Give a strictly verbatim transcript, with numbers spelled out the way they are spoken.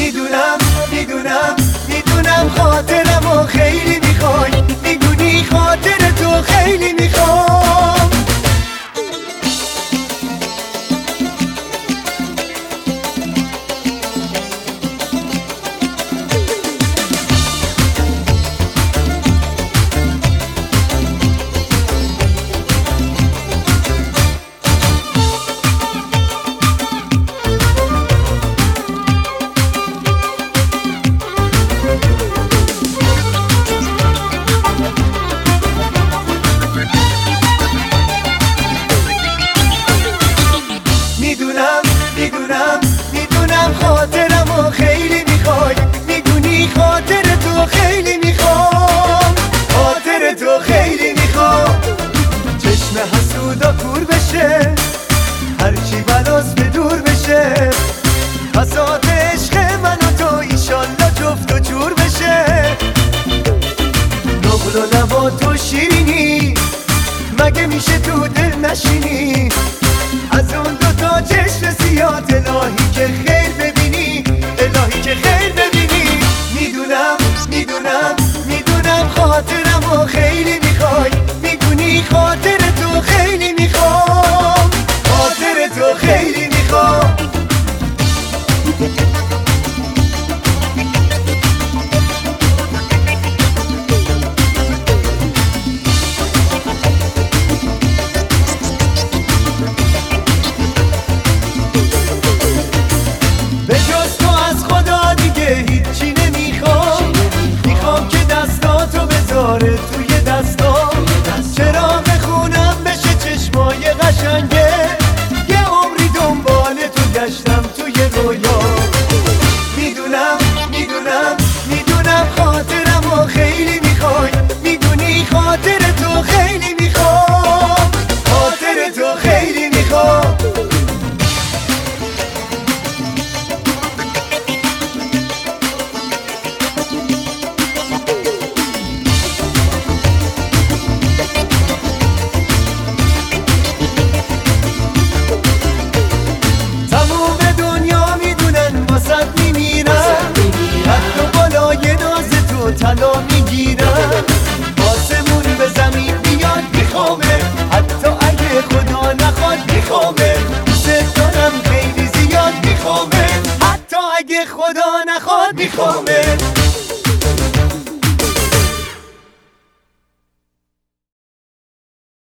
میدونم میدونم میدونم خاطرمو خیلی میخوای، میدونی خاطر تو خیلی میخوام. میدونم میدونم میدونم خاطرمو خیلی میخوای، میدونی خاطر تو خیلی میخوام، خاطر تو خیلی میخوام. چشم حسودا کور بشه، هرچی بلاس به دور بشه، حساد عشق من و تو ایشالله جفت و جور بشه. نقل و نبات و شیرینی مگه میشه تو دل نشینی، از اون دوتا چشم سیاه الهی که خیر ببینی، الهی که خیر ببینی. میدونم میدونم میدونم خاطرمو خیلی میخوای، میدونی خاطر تو خیلی میخوام، خاطر تو خیلی میخوام. توی دستام چراغ خونم بشه چشمای قشنگه، یه عمری دنبال تو گشتم توی رویا. میدونم میدونم میدونم خاطرمو خیلی میخوای، میدونی خاطر تو خیلی میخوام، خاطر تو خیلی میخوام. طلا میگیرم آسمون به زمین بیاد میخوامه، حتی اگه خدا نخواد میخوامه. دوست دارم خیلی زیاد میخوامه، حتی اگه خدا نخواد میخوامه.